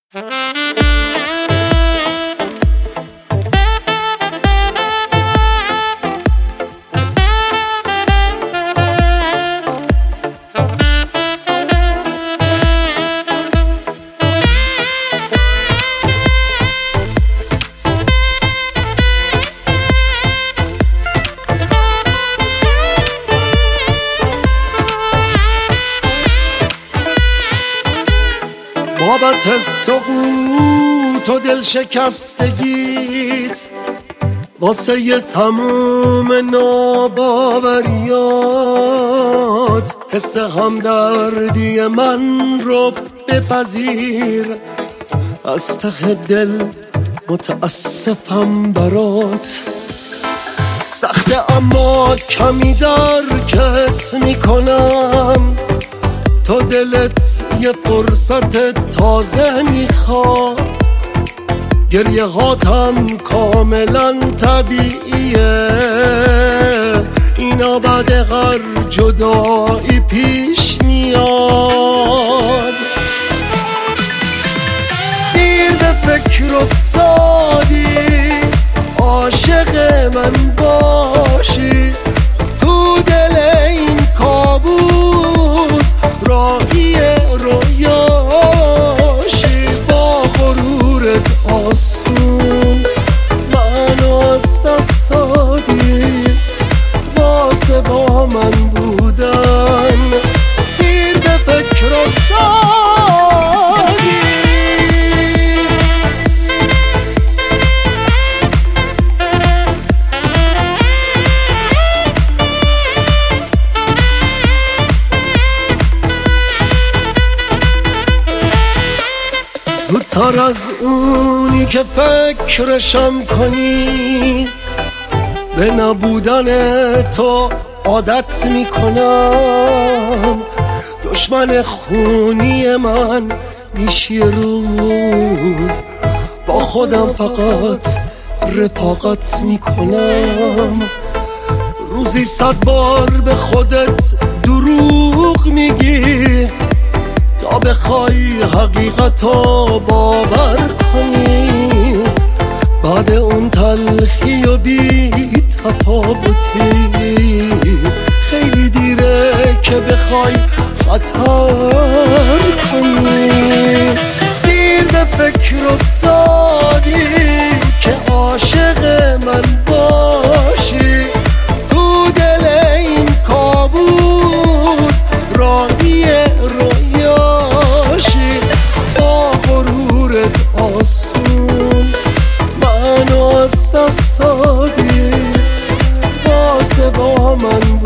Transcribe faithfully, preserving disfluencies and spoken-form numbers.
بابت سقوط و دل شکستگیت، واسه ی تموم ناباوریات، حس همدردی من رو بپذیر. از ته دل متاسفم برات، سخته اما کمی درکت میکنم. تو دلت یه فرصت تازه میخواد، گریه هاتم کاملا طبیعیه. اینا بعد هر جدایی پیش میاد. دیر به فکر افتادی عاشق من باشی، تو دل این کابوس راهی رویاشی. با غرورت آسون منو از دست دادی، واسه با من بودن دیر به فکر افتادی. زودتر از اونی که فکرشم کنی، به نبودن تو عادت میکنم. دشمن خونی من میشی روز، با خودم فقط رفاقت میکنم. روزی صد بار به خودت دروغ میگی، تا بخوای حقیقتو باور کنی. بعد اون تلخی و بی تفاوتی، خیلی دیره که بخوای خطر کنی. دیر به فکر افتادی که عاشق من باشی، تو دل این کابوس راهی رویاشی. با غرورت آسون منو از دست دادی، واسه با من